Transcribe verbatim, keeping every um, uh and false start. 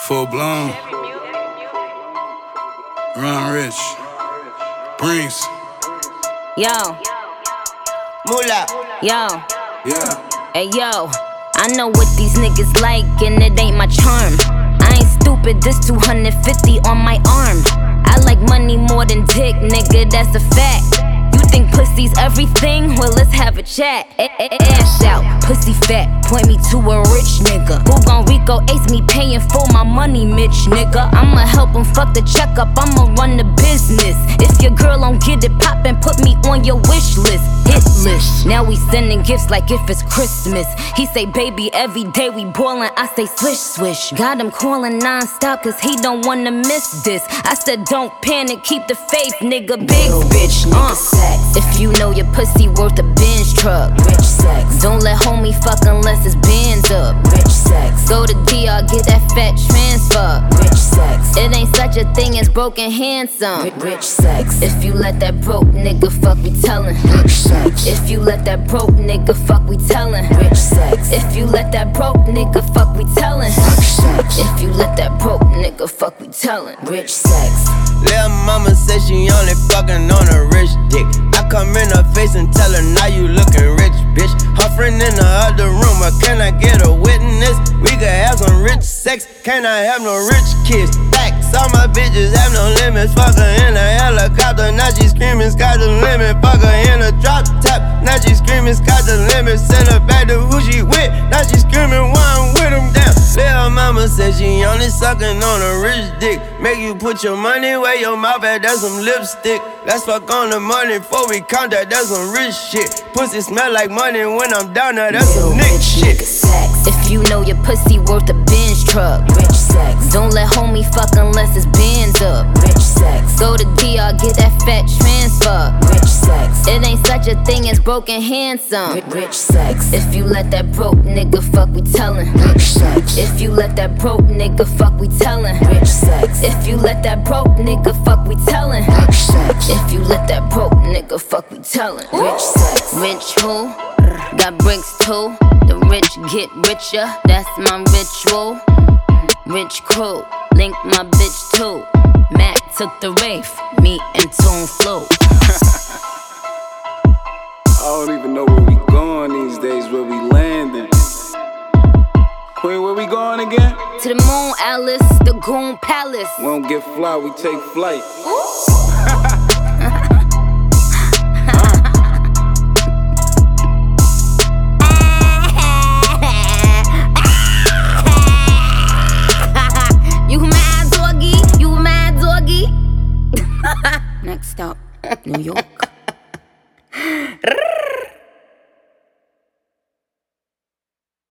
Full blown. Ron Rich. Brinks. Yo. Moolah. Yo. Yeah. Hey yo. I know what these niggas like, and it ain't my charm. I ain't stupid, this two hundred fifty on my arm. I like money more than dick, nigga, that's a fact. You think pussy's everything? Well, let's have a chat. Ash out, pussy fat, point me to a rich nigga who gon' Rico ace me paying for my money, Mitch nigga. I'ma help him fuck the checkup, I'ma run the business. If your girl don't get it poppin', put me on your wish list. Hit list. Now we sending gifts like if it's Christmas. He say, baby, every day we ballin', I say swish swish. Got him calling non-stop cause he don't wanna miss this. I said don't panic, keep the faith, nigga. Big bitch, uh. If you know your pussy worth a Benz truck, Rich sex. don't let homie fuck unless it's bands up. Rich sex. Go to D R, get that fat transfer. Rich sex. It ain't such a thing as broken handsome. Rich sex. If you let that broke nigga fuck, we tellin'. Rich sex. If you let that broke nigga fuck, we tellin'. Rich sex. If you let that broke nigga fuck, we tellin'. Rich sex. If you let that broke nigga fuck, we tellin'. Rich sex. Lil' mama said she only fucking on a rich dick. I come in her face and tell her, now you looking rich, bitch. Her friend in the other room, but can I get a witness? We could have some rich sex, can I have no rich kids? Facts, all my bitches have no limits. Fuck her in a helicopter, now she screaming, sky's the limit. Fuck her in a drop top, now she screaming, sky's the limit. Send her back to who she with, now she screaming, why I'm with him down. Lil' mama said she only sucking on a rich dick. Make you put your money where your mouth at, that's some lipstick. Let's fuck on the money before we count that, that's some rich shit. Pussy smell like money when I'm down there, that's some Nick shit. Sex. If you know your pussy worth a Benz truck, Rich sex. don't let homie fuck unless it's bands up. Rich sex. Go to D R, get that fat transfer. Rich sex. It ain't such a thing as broken handsome. Rich sex. If you let that broke nigga fuck, we tellin'. Rich sex. If you let that broke nigga fuck, we tellin'. Rich sex. If you let that broke nigga fuck, we tellin'. Rich sex. If you let that broke nigga fuck, we tellin'. Rich sex. Rich who? Got bricks too. The rich get richer, that's my ritual. Rich crew, link my bitch too. Mac took the Wraith, me and Tune flew. I don't even know where we going these days, where we landing. Queen, where we going again? To the moon, Alice, the Goon Palace. We don't get fly, we take flight. You mad, doggy? You mad, doggy? Next up, New York.